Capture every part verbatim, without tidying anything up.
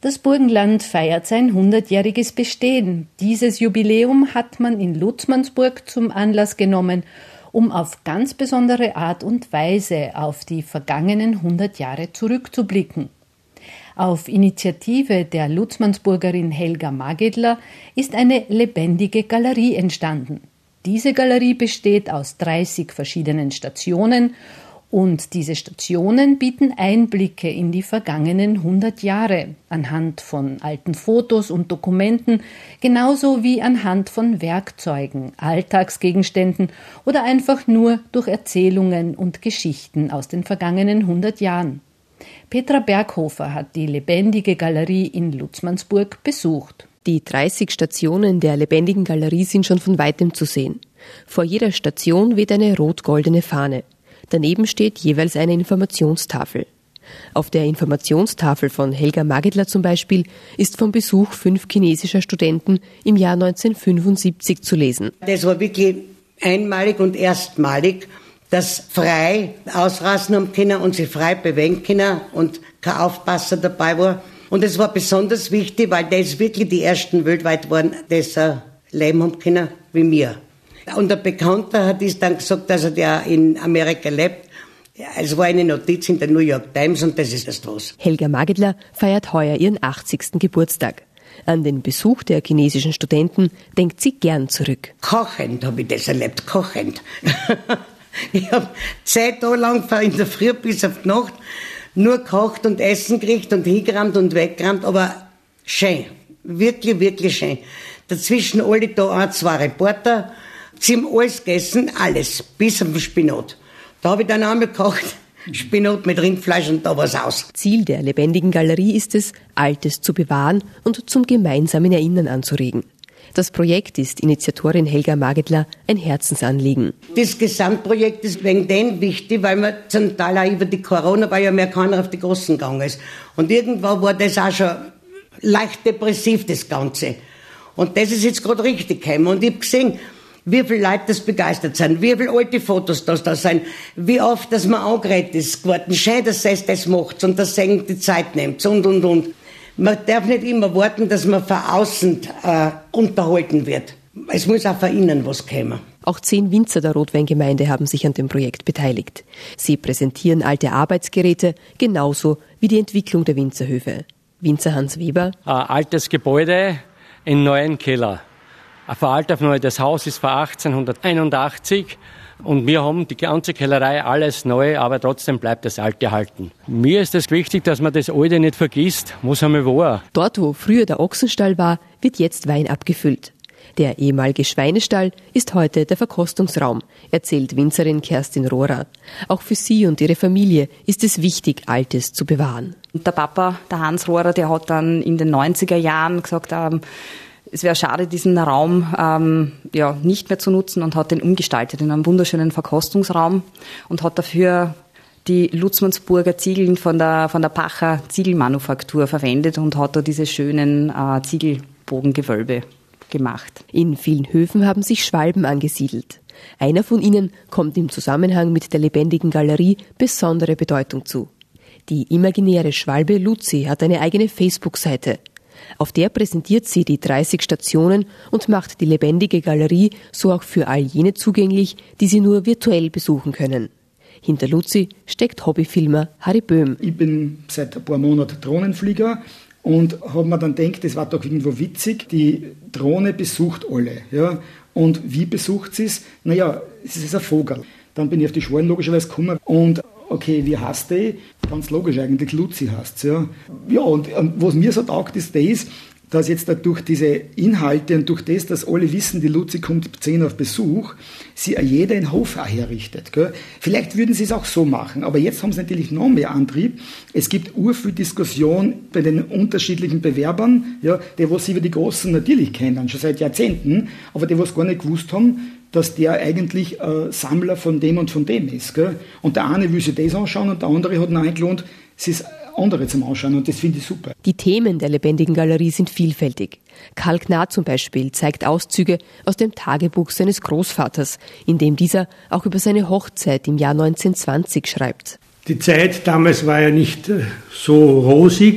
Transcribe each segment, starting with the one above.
Das Burgenland feiert sein hundertjähriges Bestehen. Dieses Jubiläum hat man in Lutzmannsburg zum Anlass genommen, um auf ganz besondere Art und Weise auf die vergangenen hundert Jahre zurückzublicken. Auf Initiative der Lutzmannsburgerin Helga Magedler ist eine lebendige Galerie entstanden. Diese Galerie besteht aus dreißig verschiedenen Stationen und diese Stationen bieten Einblicke in die vergangenen hundert Jahre anhand von alten Fotos und Dokumenten, genauso wie anhand von Werkzeugen, Alltagsgegenständen oder einfach nur durch Erzählungen und Geschichten aus den vergangenen hundert Jahren. Petra Berghofer hat die lebendige Galerie in Lutzmannsburg besucht. Die dreißig Stationen der lebendigen Galerie sind schon von weitem zu sehen. Vor jeder Station weht eine rot-goldene Fahne. Daneben steht jeweils eine Informationstafel. Auf der Informationstafel von Helga Magedler zum Beispiel ist vom Besuch fünf chinesischer Studenten im Jahr neunzehnhundertfünfundsiebzig zu lesen. Das war wirklich einmalig und erstmalig, dass frei ausrasen haben können und sich frei bewegen können und kein Aufpasser dabei war. Und es war besonders wichtig, weil das wirklich die ersten weltweit waren, die so leben haben können wie wir. Und ein Bekannter hat uns dann gesagt, dass er der in Amerika lebt. Es war eine Notiz in der New York Times und das ist das was. Helga Magedler feiert heuer ihren achtzigsten Geburtstag. An den Besuch der chinesischen Studenten denkt sie gern zurück. Kochend habe ich das erlebt, kochend. Ich habe zehn Tage lang von in der Früh bis auf die Nacht nur gekocht und Essen gekriegt und hingerammt und weggerammt, aber schön, wirklich, wirklich schön. Dazwischen alle da ein, zwei Reporter, sie haben alles gegessen, alles, bis auf den Spinat. Da habe ich dann einmal gekocht, Spinat mit Rindfleisch und da war's aus. Ziel der lebendigen Galerie ist es, Altes zu bewahren und zum gemeinsamen Erinnern anzuregen. Das Projekt ist Initiatorin Helga Magedler ein Herzensanliegen. Das Gesamtprojekt ist wegen dem wichtig, weil man zum Teil auch über die Corona, weil ja mehr keiner auf die Großen gegangen ist. Und irgendwann war das auch schon leicht depressiv, das Ganze. Und das ist jetzt gerade richtig gekommen. Und ich habe gesehen, wie viele Leute das begeistert sind, wie viele alte Fotos das da sind, wie oft, dass man angeredet ist geworden. Schön, dass es das macht und dass es die Zeit nimmt und, und, und. Man darf nicht immer warten, dass man von außen äh, unterhalten wird. Es muss auch von innen was kommen. Auch zehn Winzer der Rotweingemeinde haben sich an dem Projekt beteiligt. Sie präsentieren alte Arbeitsgeräte, genauso wie die Entwicklung der Winzerhöfe. Winzer Hans Weber. Ein altes Gebäude in neuen Keller. Von alt auf neu. Das Haus ist von achtzehnhunderteinundachtzig und wir haben die ganze Kellerei alles neu, aber trotzdem bleibt das Alte erhalten. Mir ist es wichtig, dass man das Alte nicht vergisst, was einmal war. Dort, wo früher der Ochsenstall war, wird jetzt Wein abgefüllt. Der ehemalige Schweinestall ist heute der Verkostungsraum, erzählt Winzerin Kerstin Rohrer. Auch für sie und ihre Familie ist es wichtig, Altes zu bewahren. Der Papa, der Hans Rohrer, der hat dann in den neunziger Jahren gesagt, ähm, es wäre schade, diesen Raum ähm, ja, nicht mehr zu nutzen und hat den umgestaltet in einem wunderschönen Verkostungsraum und hat dafür die Lutzmannsburger Ziegeln von der, von der Pacher Ziegelmanufaktur verwendet und hat da diese schönen äh, Ziegelbogengewölbe gemacht. In vielen Höfen haben sich Schwalben angesiedelt. Einer von ihnen kommt im Zusammenhang mit der lebendigen Galerie besondere Bedeutung zu. Die imaginäre Schwalbe Luzi hat eine eigene Facebook-Seite. Auf der präsentiert sie die dreißig Stationen und macht die lebendige Galerie so auch für all jene zugänglich, die sie nur virtuell besuchen können. Hinter Luzi steckt Hobbyfilmer Harry Böhm. Ich bin seit ein paar Monaten Drohnenflieger und habe mir dann gedacht, das war doch irgendwo witzig, die Drohne besucht alle. Ja? Und wie besucht sie es? Naja, es ist ein Vogel. Dann bin ich auf die Schwalben logischerweise gekommen und okay, wie heißt die? Ganz logisch eigentlich, Luzi heißt es. Ja. Ja, und, und was mir so taugt, ist das, dass jetzt da durch diese Inhalte und durch das, dass alle wissen, die Luzi kommt zehn auf Besuch, sie jeder einen Hof auch herrichtet. Gell? Vielleicht würden sie es auch so machen, aber jetzt haben sie natürlich noch mehr Antrieb. Es gibt urviel Diskussion bei den unterschiedlichen Bewerbern, ja, die, was sie über die Großen natürlich kennen, schon seit Jahrzehnten, aber die, was gar nicht gewusst haben, dass der eigentlich äh, Sammler von dem und von dem ist. Gell? Und der eine will sich das anschauen und der andere hat ihn eingelohnt, sich das andere zum Anschauen und das finde ich super. Die Themen der lebendigen Galerie sind vielfältig. Karl Knarr zum Beispiel zeigt Auszüge aus dem Tagebuch seines Großvaters, in dem dieser auch über seine Hochzeit im Jahr neunzehnhundertzwanzig schreibt. Die Zeit damals war ja nicht so rosig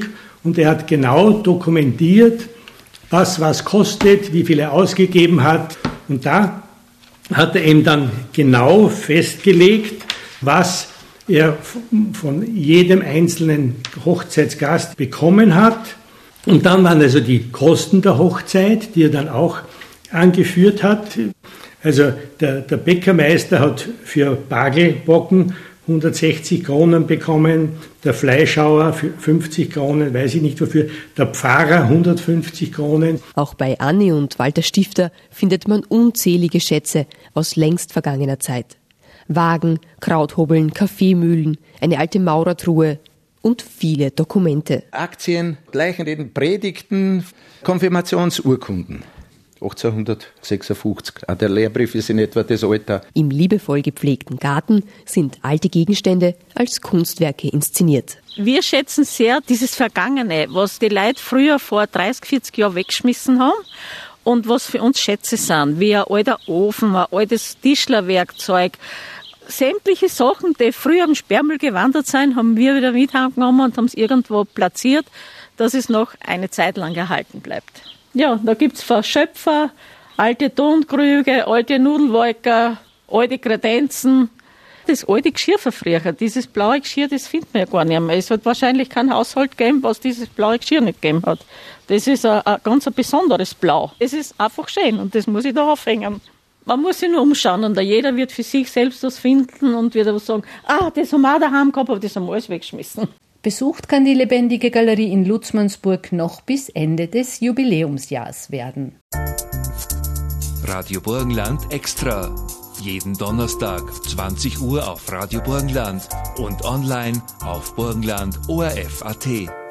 und er hat genau dokumentiert, was was kostet, wie viel er ausgegeben hat. Und da hat er eben dann genau festgelegt, was er von jedem einzelnen Hochzeitsgast bekommen hat. Und dann waren also die Kosten der Hochzeit, die er dann auch angeführt hat. Also der, der Bäckermeister hat für Bagelbocken hundertsechzig Kronen bekommen, der Fleischhauer für fünfzig Kronen, weiß ich nicht wofür, der Pfarrer hundertfünfzig Kronen. Auch bei Anni und Walter Stifter findet man unzählige Schätze aus längst vergangener Zeit. Wagen, Krauthobeln, Kaffeemühlen, eine alte Maurertruhe und viele Dokumente. Aktien, Leichenreden, Predigten, Konfirmationsurkunden. achtzehnhundertsechsundfünfzig. Auch der Lehrbrief ist in etwa das Alter. Im liebevoll gepflegten Garten sind alte Gegenstände als Kunstwerke inszeniert. Wir schätzen sehr dieses Vergangene, was die Leute früher vor dreißig, vierzig Jahren weggeschmissen haben und was für uns Schätze sind, wie ein alter Ofen, ein altes Tischlerwerkzeug. Sämtliche Sachen, die früher am Sperrmüll gewandert sind, haben wir wieder mit heimgenommen und haben es irgendwo platziert, dass es noch eine Zeit lang erhalten bleibt. Ja, da gibt's Verschöpfer, alte Tonkrüge, alte Nudelwolker, alte Kredenzen. Das alte Geschirr von früher, dieses blaue Geschirr, das findet man ja gar nicht mehr. Es hat wahrscheinlich keinen Haushalt gegeben, was dieses blaue Geschirr nicht gegeben hat. Das ist ein, ein ganz ein besonderes Blau. Es ist einfach schön und das muss ich da aufhängen. Man muss sich nur umschauen und jeder wird für sich selbst was finden und wird aber sagen, ah, das haben wir auch daheim gehabt, aber das haben wir alles weggeschmissen. Besucht kann die Lebendige Galerie in Lutzmannsburg noch bis Ende des Jubiläumsjahrs werden. Radio Burgenland Extra. Jeden Donnerstag, zwanzig Uhr auf Radio Burgenland und online auf burgenland punkt o r f punkt a t.